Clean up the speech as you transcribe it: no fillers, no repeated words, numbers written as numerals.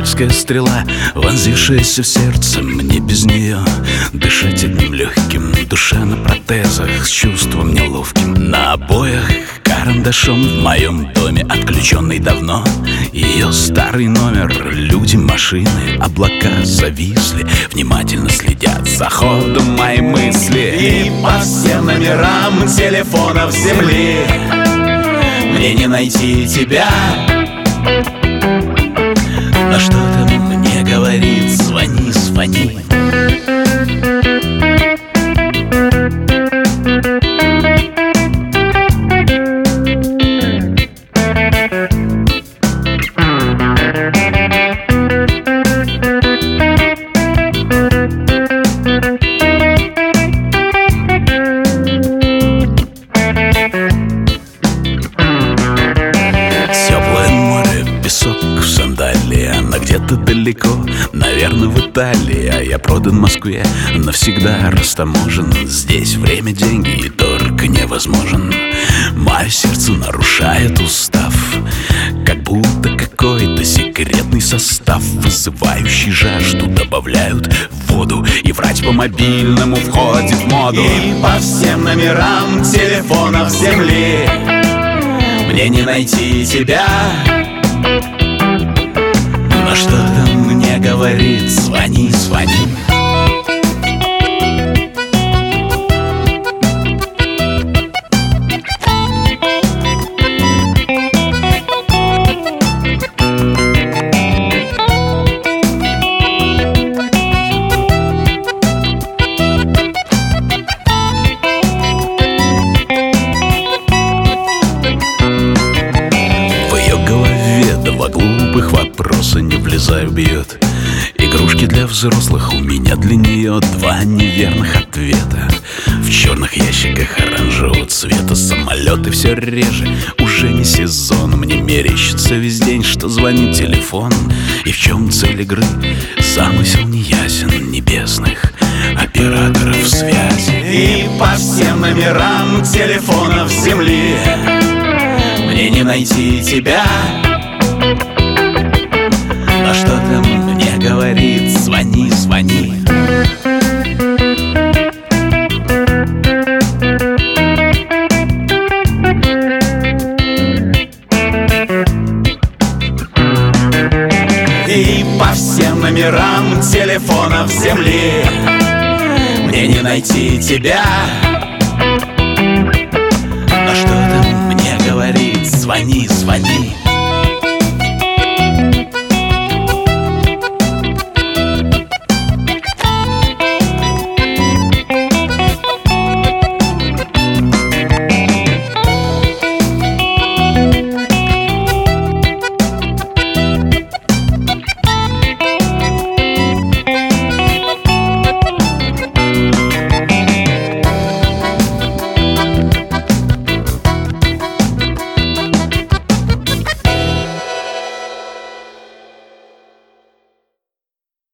королевская стрела, вонзившаяся в сердце, мне без нее дышать одним легким. Душа на протезах с чувством неловким. На обоях карандашом в моем доме, отключенный давно ее старый номер. Люди, машины, облака зависли, внимательно следят за ходом мои мысли. И по всем номерам телефонов земли мне не найти тебя. Но что-то мне говорит: звони, звони. Песок в сандалии, она где-то далеко, наверное, в Италии. А я продан Москве, навсегда растаможен. Здесь время, деньги и торг невозможен. Мое сердце нарушает устав, как будто какой-то секретный состав, вызывающий жажду, добавляют в воду. И врать по мобильному входит в моду. И по всем номерам телефонов земли мне не найти тебя. Но что-то мне говорит: звони, звони. Два глупых вопроса не влезаю, бьет. Игрушки для взрослых, у меня для нее два неверных ответа. В черных ящиках оранжевого цвета самолеты все реже, уже не сезон. Мне мерещится весь день, что звонит телефон. И в чем цель игры? Замысел неясен небесных операторов связи. И по всем номерам телефонов земли мне не найти тебя. Но что-то мне говорит: звони, звони. И по всем номерам телефонов земли мне не найти тебя. Но что-то мне говорит: звони, звони.